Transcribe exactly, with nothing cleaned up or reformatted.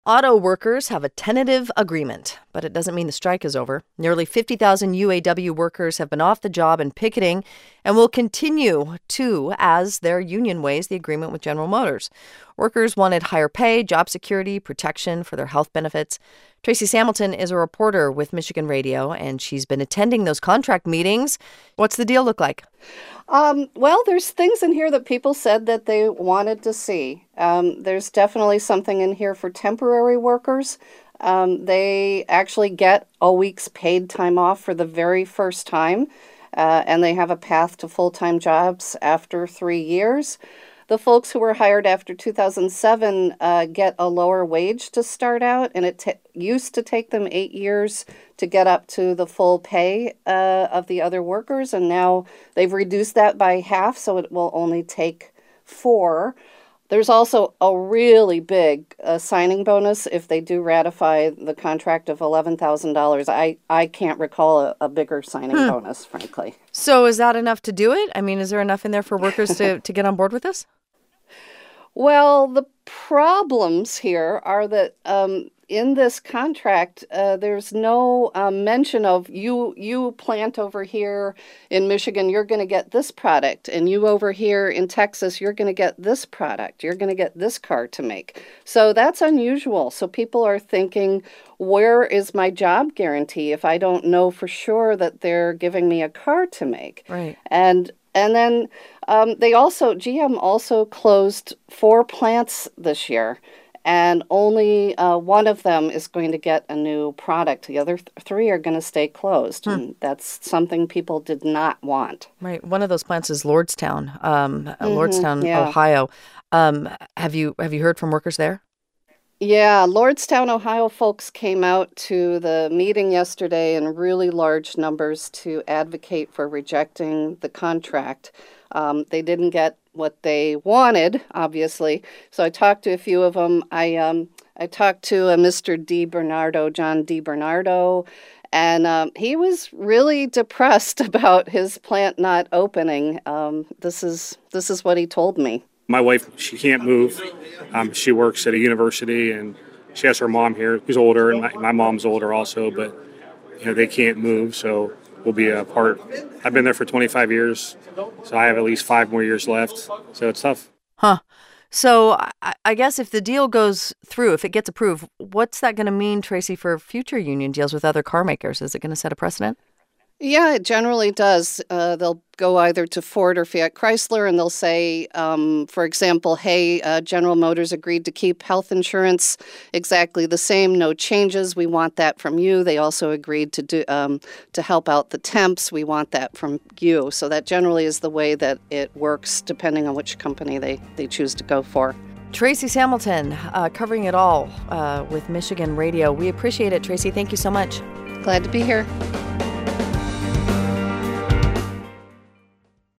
Auto workers have a tentative agreement, but it doesn't mean the strike is over. Nearly fifty thousand U A W workers have been off the job and picketing and will continue to as their union weighs the agreement with General Motors. Workers wanted higher pay, job security, protection for their health benefits. Tracy Samilton is a reporter with Michigan Radio, and she's been attending those contract meetings. What's the deal look like? Um, well, there's things in here that people said that they wanted to see. Um, there's definitely something in here for temporary workers. Um, they actually get a week's paid time off for the very first time, uh, and they have a path to full-time jobs after three years. The folks who were hired after two thousand seven uh, get a lower wage to start out, and it t- used to take them eight years to get up to the full pay uh, of the other workers, and now they've reduced that by half, so it will only take four. There's also a really big uh, signing bonus if they do ratify the contract of eleven thousand dollars. I, I can't recall a, a bigger signing hmm. bonus, frankly. So is that enough to do it? I mean, is there enough in there for workers to, to get on board with this? Well, the problems here are that um, in this contract, uh, there's no uh, mention of you, you plant over here in Michigan, you're going to get this product, and you over here in Texas, you're going to get this product, you're going to get this car to make. So that's unusual. So people are thinking, where is my job guarantee if I don't know for sure that they're giving me a car to make? Right. And And then um, they also, G M also closed four plants this year, and only uh, one of them is going to get a new product. The other th- three are going to stay closed, hmm. and that's something people did not want. Right. One of those plants is Lordstown, um, mm-hmm, Lordstown, yeah. Ohio. Um, have you have you heard from workers there? Yeah, Lordstown, Ohio folks came out to the meeting yesterday in really large numbers to advocate for rejecting the contract. Um, they didn't get what they wanted, obviously. So I talked to a few of them. I um, I talked to a Mister DiBernardo, John DiBernardo, and um, he was really depressed about his plant not opening. Um, this is this is what he told me. My wife, she can't move. Um, she works at a university, and she has her mom here, who's older, and my, my mom's older also, but you know they can't move, so we'll be apart. I've been there for twenty-five years, so I have at least five more years left, so it's tough. Huh. So I, I guess if the deal goes through, if it gets approved, what's that going to mean, Tracy, for future union deals with other car makers? Is it going to set a precedent? Yeah, it generally does. Uh, they'll go either to Ford or Fiat Chrysler, and they'll say, um, for example, hey, uh, General Motors agreed to keep health insurance exactly the same, no changes. We want that from you. They also agreed to do um, to help out the temps. We want that from you. So that generally is the way that it works, depending on which company they, they choose to go for. Tracy Samilton, uh, covering it all uh, with Michigan Radio. We appreciate it, Tracy. Thank you so much. Glad to be here.